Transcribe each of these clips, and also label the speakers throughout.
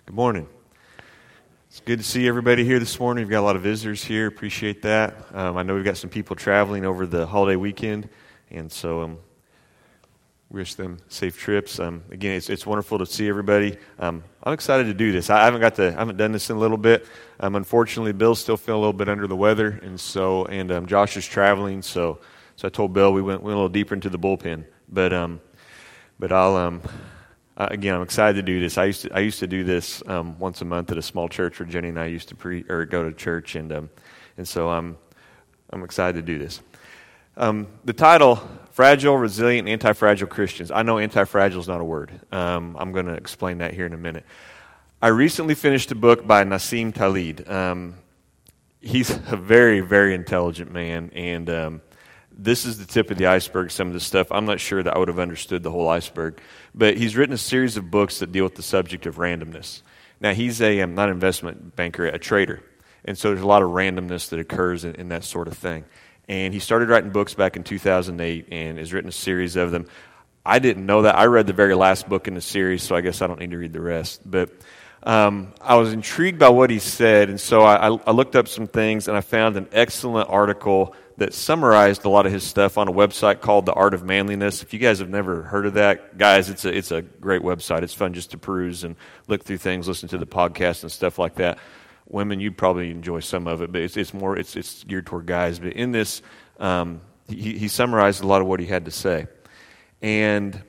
Speaker 1: Good morning. It's good to see everybody here this morning. We've got a lot of visitors here. Appreciate that. I know we've got some people traveling over the holiday weekend, and so wish them safe trips. Again, it's wonderful to see everybody. I'm excited to do this. I haven't done this in a little bit. Unfortunately, Bill's still feeling a little bit under the weather, and Josh is traveling. So I told Bill we went a little deeper into the bullpen. But I'll. Again, I'm excited to do this. I used to do this once a month at a small church where Jenny and I used to go to church, and so I'm excited to do this. The title: Fragile, Resilient, and Anti-Fragile Christians. I know anti-fragile is not a word. I'm going to explain that here in a minute. I recently finished a book by Nassim Taleb. He's a very, very intelligent man, and this is the tip of the iceberg, some of the stuff. I'm not sure that I would have understood the whole iceberg. But he's written a series of books that deal with the subject of randomness. Now, he's not an investment banker, a trader. And so there's a lot of randomness that occurs in that sort of thing. And he started writing books back in 2008 and has written a series of them. I didn't know that. I read the very last book in the series, so I guess I don't need to read the rest. But I was intrigued by what he said, and so I looked up some things, and I found an excellent article that summarized a lot of his stuff on a website called The Art of Manliness. If you guys have never heard of that, guys, it's a great website. It's fun just to peruse and look through things, listen to the podcast and stuff like that. Women, you'd probably enjoy some of it, but it's geared toward guys. But in this, he summarized a lot of what he had to say. And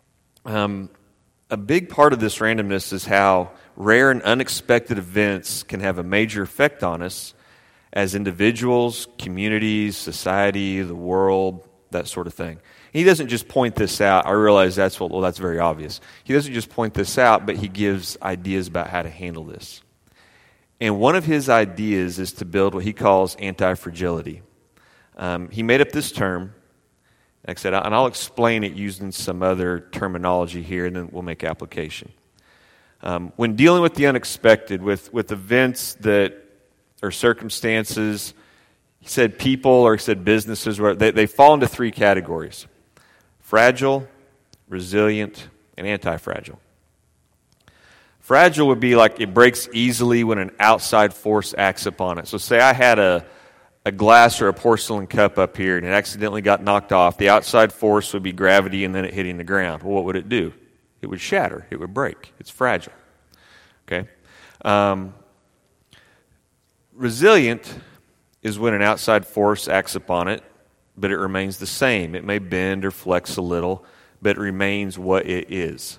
Speaker 1: a big part of this randomness is how rare and unexpected events can have a major effect on us as individuals, communities, society, the world, that sort of thing. He doesn't just point this out. I realize that's very obvious. He doesn't just point this out, but he gives ideas about how to handle this. And one of his ideas is to build what he calls anti-fragility. He made up this term, like I said, and I'll explain it using some other terminology here, and then we'll make application. When dealing with the unexpected, with events that or circumstances, he said people or he said businesses, where they fall into three categories: fragile, resilient, and anti-fragile. Fragile would be like it breaks easily when an outside force acts upon it. So say I had a glass or a porcelain cup up here and it accidentally got knocked off. The outside force would be gravity and then it hitting the ground. Well, what would it do? It would shatter. It would break. It's fragile. Okay? Resilient is when an outside force acts upon it, but it remains the same. It may bend or flex a little, but it remains what it is.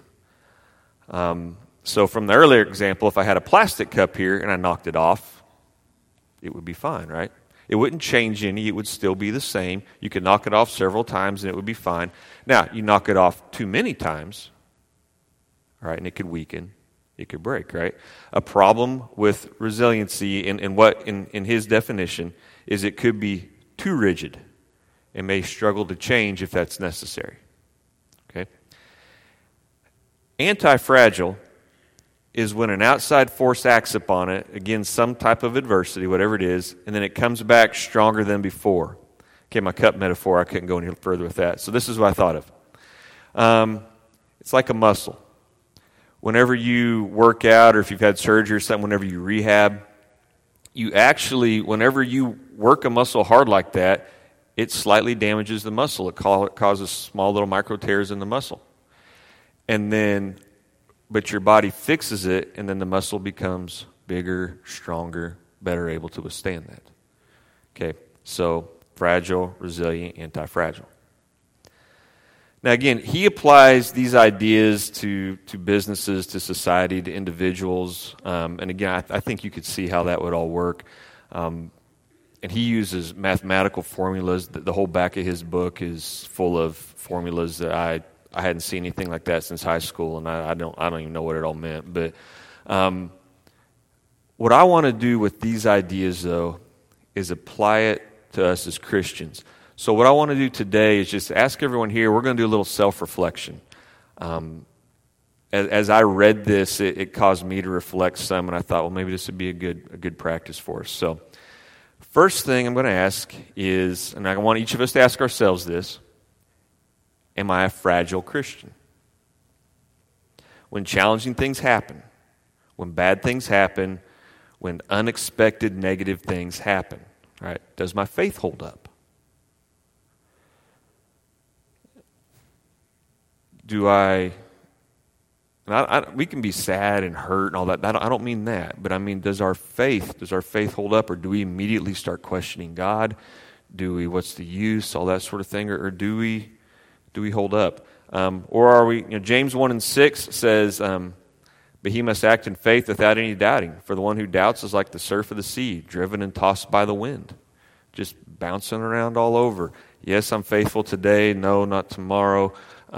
Speaker 1: So from the earlier example, if I had a plastic cup here and I knocked it off, it would be fine, right? It wouldn't change any. It would still be the same. You could knock it off several times and it would be fine. Now, you knock it off too many times, all right, and it could weaken. It could break, right? A problem with resiliency in his definition is it could be too rigid and may struggle to change if that's necessary. Okay? Anti-fragile is when an outside force acts upon it, again, some type of adversity, whatever it is, and then it comes back stronger than before. Okay, my cup metaphor, I couldn't go any further with that. So this is what I thought of. It's like a muscle. Whenever you work out or if you've had surgery or something, whenever you rehab, whenever you work a muscle hard like that, it slightly damages the muscle. It causes small little micro tears in the muscle. But your body fixes it, and then the muscle becomes bigger, stronger, better able to withstand that. Okay, so fragile, resilient, anti-fragile. Now again, he applies these ideas to businesses, to society, to individuals. And again, I think you could see how that would all work. And he uses mathematical formulas. The whole back of his book is full of formulas that I hadn't seen anything like that since high school, and I don't even know what it all meant. But what I want to do with these ideas, though, is apply it to us as Christians. So what I want to do today is just ask everyone here, we're going to do a little self-reflection. As I read this, it caused me to reflect some, and I thought, well, maybe this would be a good practice for us. So first thing I'm going to ask is, and I want each of us to ask ourselves this: am I a fragile Christian? When challenging things happen, When bad things happen, when unexpected negative things happen, right? Does my faith hold up? We can be sad and hurt and all that. I don't mean that, but I mean, does our faith hold up, or do we immediately start questioning God? What's the use, all that sort of thing, or do we hold up? Or are we, James 1:6 says, but he must act in faith without any doubting. For the one who doubts is like the surf of the sea, driven and tossed by the wind, just bouncing around all over. Yes, I'm faithful today. No, not tomorrow.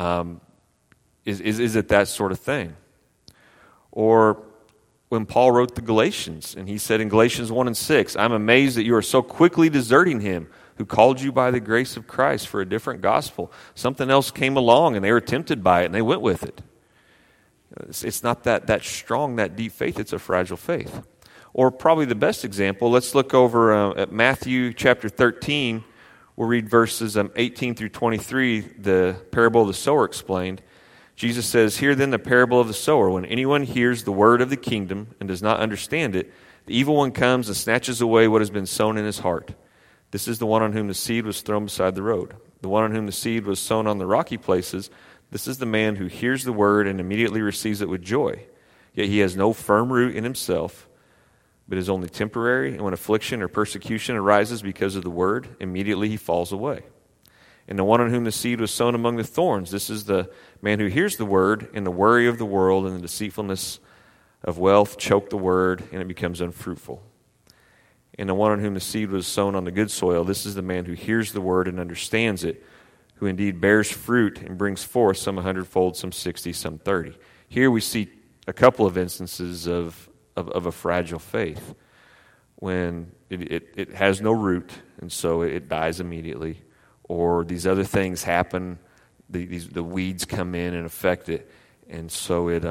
Speaker 1: Is it that sort of thing? Or when Paul wrote the Galatians, and he said in Galatians 1:6, I'm amazed that you are so quickly deserting him who called you by the grace of Christ for a different gospel. Something else came along, and they were tempted by it, and they went with it. It's not that strong, that deep faith. It's a fragile faith. Or probably the best example, let's look over at Matthew chapter 13. We'll read verses 18 through 23, the parable of the sower explained. Jesus says, hear then the parable of the sower. When anyone hears the word of the kingdom and does not understand it, the evil one comes and snatches away what has been sown in his heart. This is the one on whom the seed was thrown beside the road. The one on whom the seed was sown on the rocky places, this is the man who hears the word and immediately receives it with joy. Yet he has no firm root in himself, but is only temporary, and when affliction or persecution arises because of the word, immediately he falls away. And the one on whom the seed was sown among the thorns, this is the man who hears the word, and the worry of the world and the deceitfulness of wealth choke the word, and it becomes unfruitful. And the one on whom the seed was sown on the good soil, this is the man who hears the word and understands it, who indeed bears fruit and brings forth some 100-fold, some 60, some 30. Here we see a couple of instances of a fragile faith when it has no root, and so it dies immediately. Or these other things happen, the weeds come in and affect it, and so it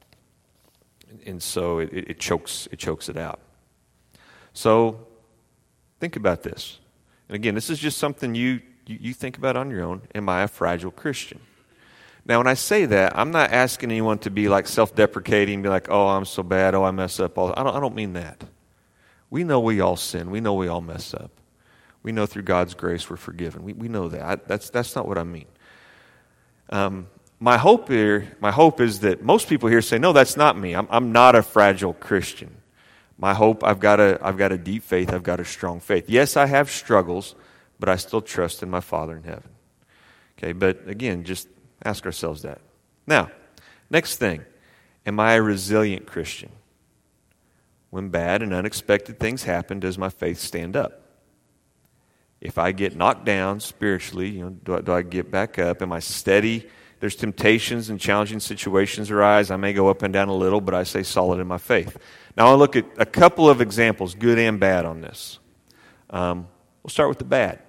Speaker 1: chokes it out. So think about this. And again, this is just something you think about on your own. Am I a fragile Christian? Now, when I say that, I'm not asking anyone to be like self-deprecating, be like, oh, I'm so bad, oh, I mess up. I don't mean that. We know we all sin. We know we all mess up. We know through God's grace we're forgiven. We know that. That's not what I mean. My hope is that most people here say, no, that's not me. I'm not a fragile Christian. My hope, I've got a deep faith. I've got a strong faith. Yes, I have struggles, but I still trust in my Father in heaven. Okay, but again, just ask ourselves that. Now, next thing, am I a resilient Christian? When bad and unexpected things happen, does my faith stand up? If I get knocked down spiritually, do I get back up? Am I steady? There's temptations and challenging situations arise. I may go up and down a little, but I stay solid in my faith. Now, I'll look at a couple of examples, good and bad, on this. We'll start with the bad.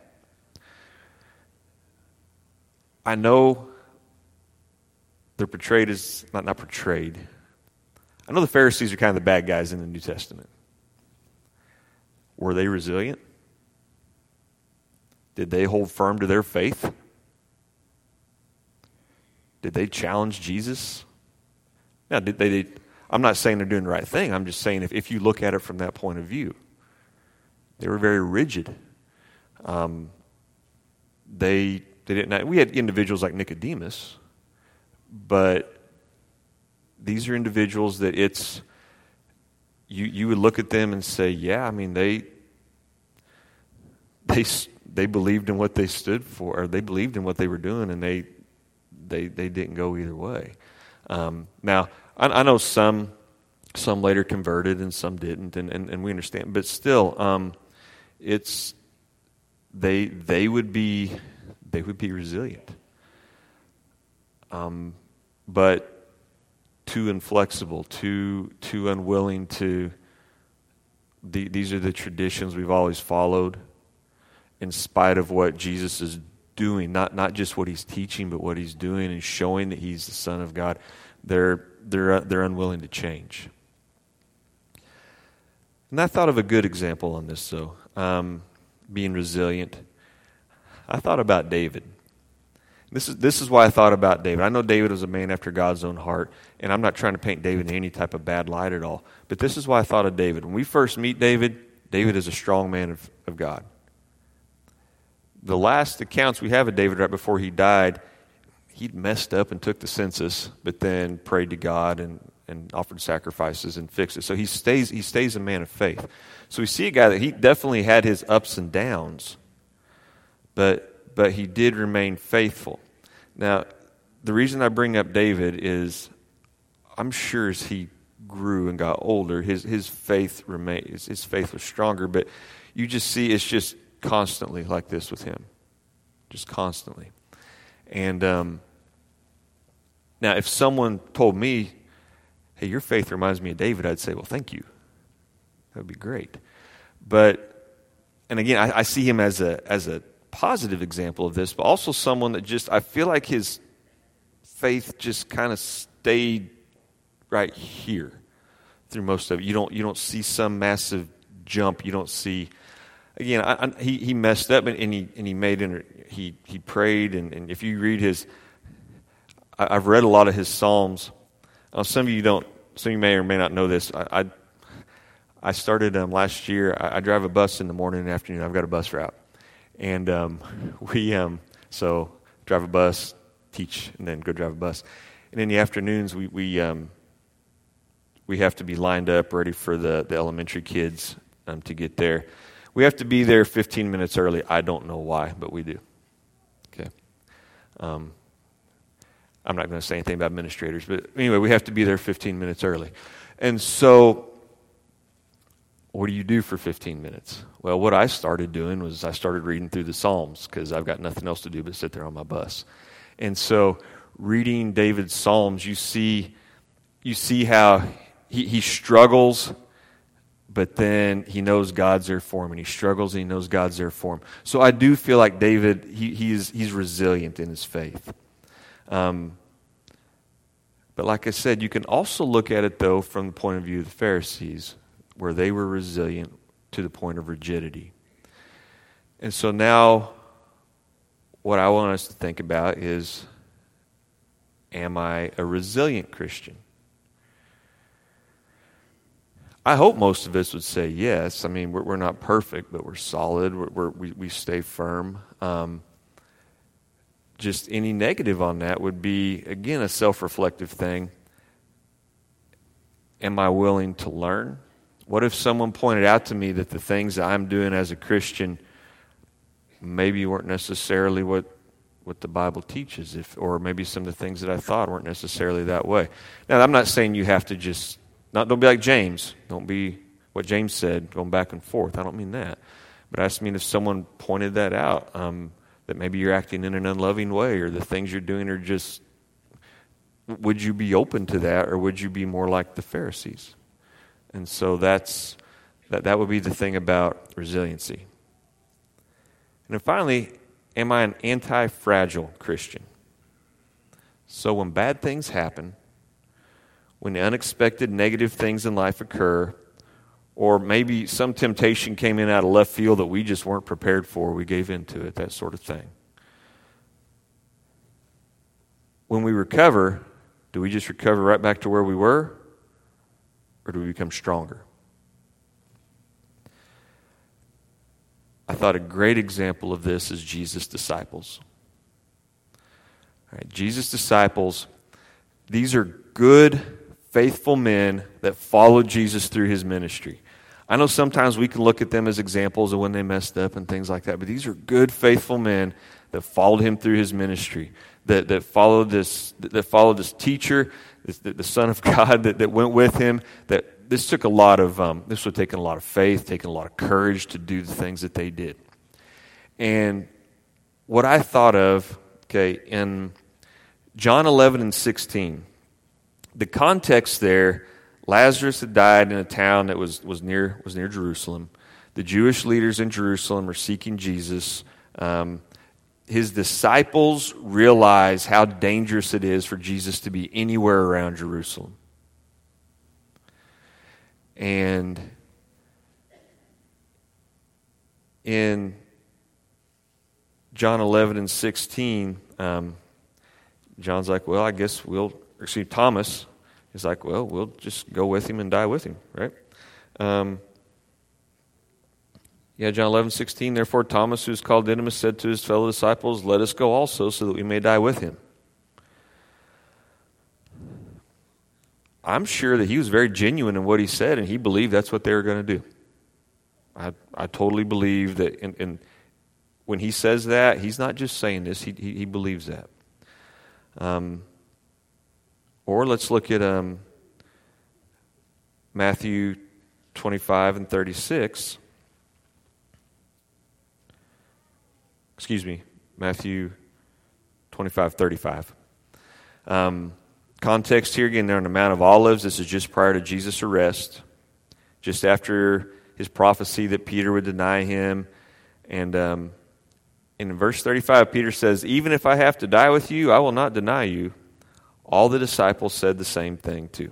Speaker 1: I know they're portrayed as, not portrayed. I know the Pharisees are kind of the bad guys in the New Testament. Were they resilient? Did they hold firm to their faith? Did they challenge Jesus? Now, did they? I'm not saying they're doing the right thing. I'm just saying if you look at it from that point of view, they were very rigid. They didn't. We had individuals like Nicodemus, but these are individuals that you would look at them and say, yeah, I mean they believed in what they stood for, or they believed in what they were doing, and they didn't go either way. Now, I know some later converted and some didn't, and we understand, but still, they would be resilient, but too inflexible, too unwilling to. These are the traditions we've always followed, in spite of what Jesus is doing, not just what he's teaching, but what he's doing and showing that he's the Son of God. They're unwilling to change. And I thought of a good example on this, being resilient. I thought about David. This is why I thought about David. I know David was a man after God's own heart, and I'm not trying to paint David in any type of bad light at all. But this is why I thought of David. When we first meet David, David is a strong man of God. The last accounts we have of David right before he died, he'd messed up and took the census, but then prayed to God and offered sacrifices and fixed it. So he stays a man of faith. So we see a guy that he definitely had his ups and downs, but he did remain faithful. Now, the reason I bring up David is I'm sure as he grew and got older, his faith remained, his faith was stronger, but you just see it's just constantly like this with him. Just constantly. And now if someone told me, hey, your faith reminds me of David, I'd say, well, thank you. That would be great. And again, I see him as a positive example of this, but also someone that just, I feel like his faith just kind of stayed right here through most of it. You don't see some massive jump. You don't see, again, he messed up and he made he prayed, and if you read I've read a lot of his Psalms. Some of you may or may not know this. I started last year. I drive a bus in the morning and afternoon. I've got a bus route. And we drive a bus, teach, and then go drive a bus. And in the afternoons, we have to be lined up, ready for the elementary kids to get there. We have to be there 15 minutes early. I don't know why, but we do. Okay. I'm not going to say anything about administrators, but anyway, we have to be there 15 minutes early. And so, what do you do for 15 minutes? Well, what I started doing was I started reading through the Psalms because I've got nothing else to do but sit there on my bus. And so reading David's Psalms, you see how he struggles, but then he knows God's there for him, and he struggles and he knows God's there for him. So I do feel like David, he's resilient in his faith. But like I said, you can also look at it, though, from the point of view of the Pharisees, where they were resilient to the point of rigidity. And so now what I want us to think about is, am I a resilient Christian? I hope most of us would say yes. I mean, we're not perfect, but we're solid. We stay firm. Just any negative on that would be, again, a self-reflective thing. Am I willing to learn? What if someone pointed out to me that the things that I'm doing as a Christian maybe weren't necessarily what the Bible teaches, or maybe some of the things that I thought weren't necessarily that way? Now, I'm not saying you have to don't be like James. Don't be what James said, going back and forth. I don't mean that. But I just mean if someone pointed that out, that maybe you're acting in an unloving way, or the things you're doing are just, would you be open to that, or would you be more like the Pharisees? And so that would be the thing about resiliency. And then finally, am I an anti-fragile Christian? So when bad things happen, when the unexpected negative things in life occur, or maybe some temptation came in out of left field that we just weren't prepared for, we gave into it, that sort of thing. When we recover, do we just recover right back to where we were? Or do we become stronger? I thought a great example of this is Jesus' disciples. All right, Jesus' disciples, these are good, faithful men that followed Jesus through his ministry. I know sometimes we can look at them as examples of when they messed up and things like that, but these are good, faithful men that followed him through his ministry, that followed this teacher, the Son of God that went with him. That this took a lot of this would take a lot of faith, taking a lot of courage to do the things that they did. And what I thought of, in John 11 and 16, the context there, Lazarus had died in a town that was near Jerusalem. The Jewish leaders in Jerusalem are seeking Jesus. His disciples realize how dangerous it is for Jesus to be anywhere around Jerusalem. And in John 11 and 16, John's like, well, I guess Thomas is like, well, we'll just go with him and die with him, right? John 11:16, therefore Thomas, who is called Didymus, said to his fellow disciples, let us go also, so that we may die with him. I'm sure that he was very genuine in what he said, and he believed that's what they were going to do. I totally believe that, and when he says that, he's not just saying this, he believes that. Or let's look at Matthew 25 and 36. Matthew 25:35. Context here, again, they're on the Mount of Olives. This is just prior to Jesus' arrest, just after his prophecy that Peter would deny him. And in verse 35, Peter says, even if I have to die with you, I will not deny you. All the disciples said the same thing too.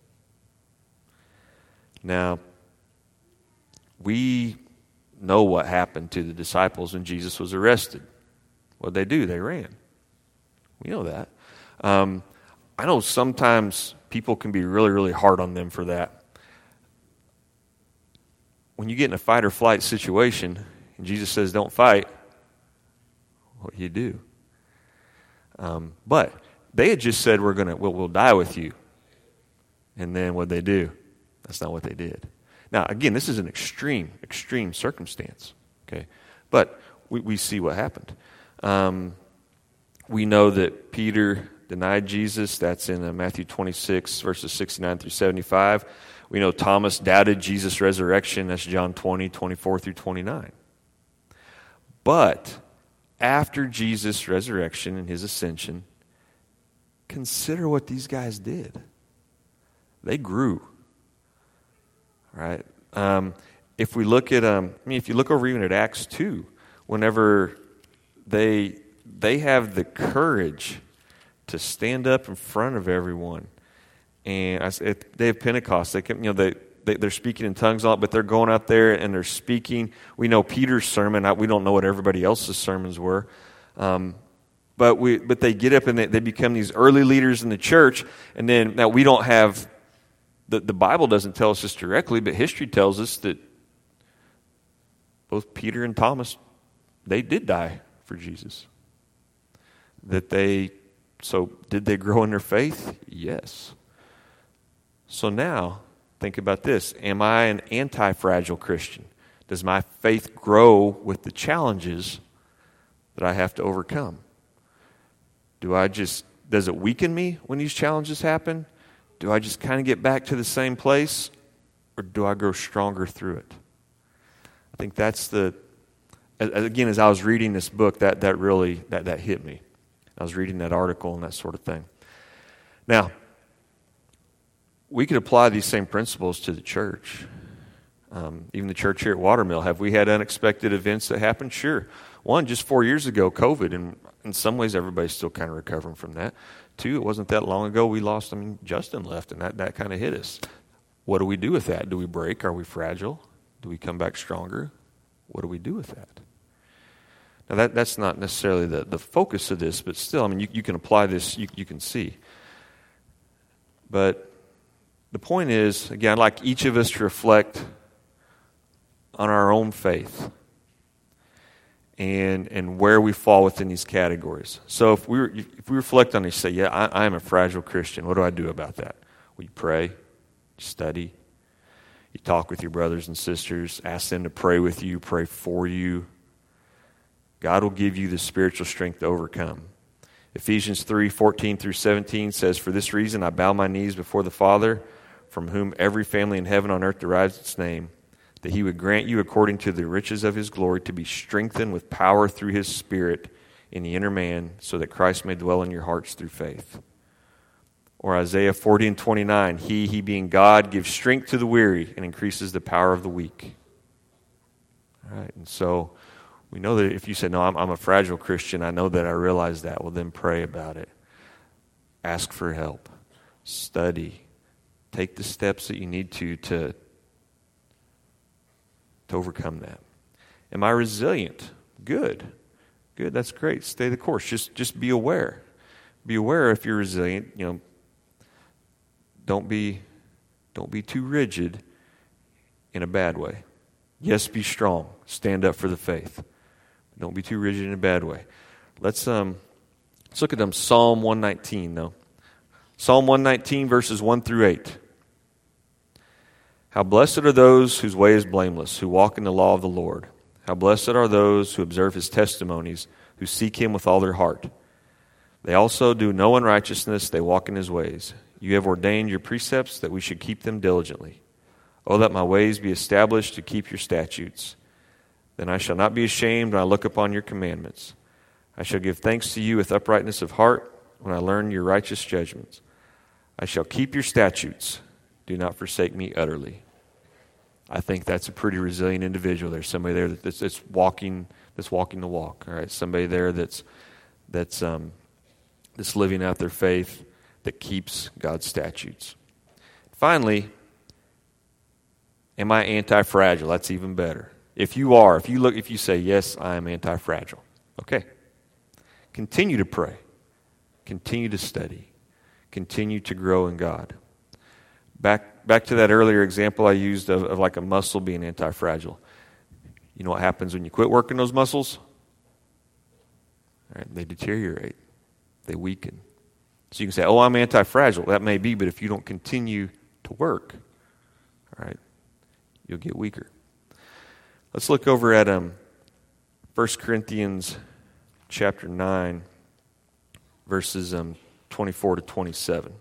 Speaker 1: Now, we know what happened to the disciples when Jesus was arrested. What did they do? They ran. We know that. I know sometimes people can be really, really hard on them for that. When you get in a fight or flight situation and Jesus says don't fight, what do you do? But they had just said we'll die with you. And then what they do? That's not what they did. Now, again, this is an extreme circumstance. Okay, but we see what happened. We know that Peter denied Jesus. That's in Matthew 26, verses 69 through 75. We know Thomas doubted Jesus' resurrection. That's John 20, 24 through 29. But after Jesus' resurrection and his ascension, consider what these guys did. They grew. Right? If we look at, if you look over even at Acts 2, whenever they have the courage to stand up in front of everyone, and they have Pentecost. They can, they're speaking in tongues a lot, but they're going out there and they're speaking. We know Peter's sermon. We don't know what everybody else's sermons were, but they get up and they become these early leaders in the church. And then now we don't have. The Bible doesn't tell us this directly, but history tells us that both Peter and Thomas, they did die for Jesus. So did they grow in their faith? Yes. So now, think about this. Am I an anti-fragile Christian? Does my faith grow with the challenges that I have to overcome? Does it weaken me when these challenges happen? Do I just kind of get back to the same place, or do I grow stronger through it? I think that's again, as I was reading this book, that really hit me. I was reading that article and that sort of thing. Now, we could apply these same principles to the church. Even the church here at Watermill. Have we had unexpected events that happened? Sure. One, just 4 years ago, COVID, and in some ways everybody's still kind of recovering from that. Two, it wasn't that long ago we lost, Justin left, and that kind of hit us. What do we do with that? Do we break? Are we fragile? Do we come back stronger? What do we do with that? Now, that's not necessarily the focus of this, but still, you can apply this, you can see. But the point is, again, I'd like each of us to reflect on our own faith and where we fall within these categories. So if we reflect on this, say, yeah, I am a fragile Christian. What do I do about that? Well, you pray, you study, you talk with your brothers and sisters, ask them to pray with you, pray for you. God will give you the spiritual strength to overcome. Ephesians 3:14 through 17 says, for this reason I bow my knees before the Father, from whom every family in heaven and on earth derives its name, that he would grant you according to the riches of his glory to be strengthened with power through his Spirit in the inner man, so that Christ may dwell in your hearts through faith. Or Isaiah 40:29, he being God gives strength to the weary and increases the power of the weak. All right, and so we know that if you say, no, I'm a fragile Christian, I know that, I realize that, well then pray about it. Ask for help. Study. Take the steps that you need to overcome that. Am I resilient? Good. good. That's great. Stay the course. Just be aware. Be aware if you're resilient. Don't be too rigid in a bad way. Yes, be strong. Stand up for the faith. Don't be too rigid in a bad way. Let's look at Psalm 119, though. Psalm 119, verses 1 through 8. How blessed are those whose way is blameless, who walk in the law of the Lord. How blessed are those who observe his testimonies, who seek him with all their heart. They also do no unrighteousness, they walk in his ways. You have ordained your precepts that we should keep them diligently. Oh, that my ways be established to keep your statutes. Then I shall not be ashamed when I look upon your commandments. I shall give thanks to you with uprightness of heart when I learn your righteous judgments. I shall keep your statutes. Do not forsake me utterly. I think that's a pretty resilient individual. There's somebody there that's walking the walk. All right, somebody there that's living out their faith, that keeps God's statutes. Finally, am I anti-fragile? That's even better. If you say, yes, I am anti-fragile. Okay. Continue to pray. Continue to study. Continue to grow in God. Back to that earlier example I used of like a muscle being anti-fragile. You know what happens when you quit working those muscles? All right, they deteriorate. They weaken. So you can say, oh, I'm anti-fragile. That may be, but if you don't continue to work, all right, you'll get weaker. Let's look over at 1 Corinthians chapter 9, verses 24 to 27.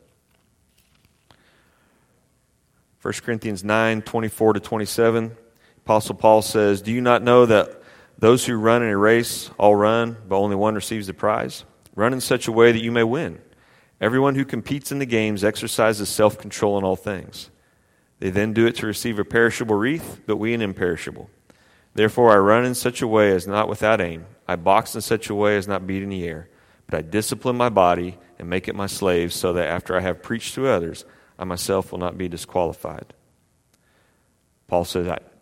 Speaker 1: 1 Corinthians 9, 24 to 27, Apostle Paul says, do you not know that those who run in a race all run, but only one receives the prize? Run in such a way that you may win. Everyone who competes in the games exercises self-control in all things. They then do it to receive a perishable wreath, but we an imperishable. Therefore I run in such a way as not without aim. I box in such a way as not beat in the air. But I discipline my body and make it my slave, so that after I have preached to others, I myself will not be disqualified. Paul says that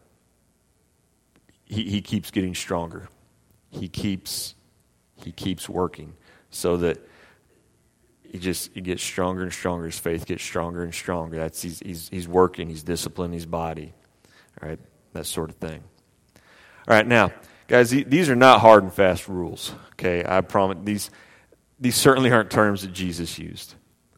Speaker 1: he keeps getting stronger. He keeps working so that he gets stronger and stronger. His faith gets stronger and stronger. He's working. He's disciplining his body. All right, that sort of thing. All right, now, guys, these are not hard and fast rules. Okay, I promise. These certainly aren't terms that Jesus used.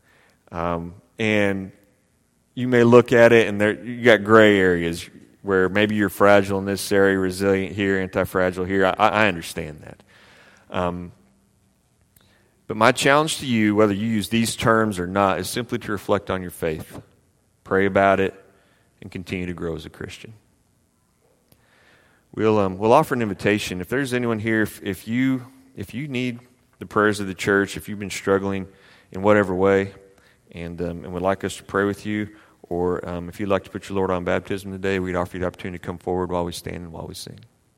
Speaker 1: And you may look at it, and you got gray areas where maybe you're fragile in this area, resilient here, anti-fragile here. I understand that. But my challenge to you, whether you use these terms or not, is simply to reflect on your faith. Pray about it and continue to grow as a Christian. We'll offer an invitation. If there's anyone here, if you need the prayers of the church, if you've been struggling in whatever way, and would like us to pray with you, or if you'd like to put your Lord on baptism today, we'd offer you the opportunity to come forward while we stand and while we sing.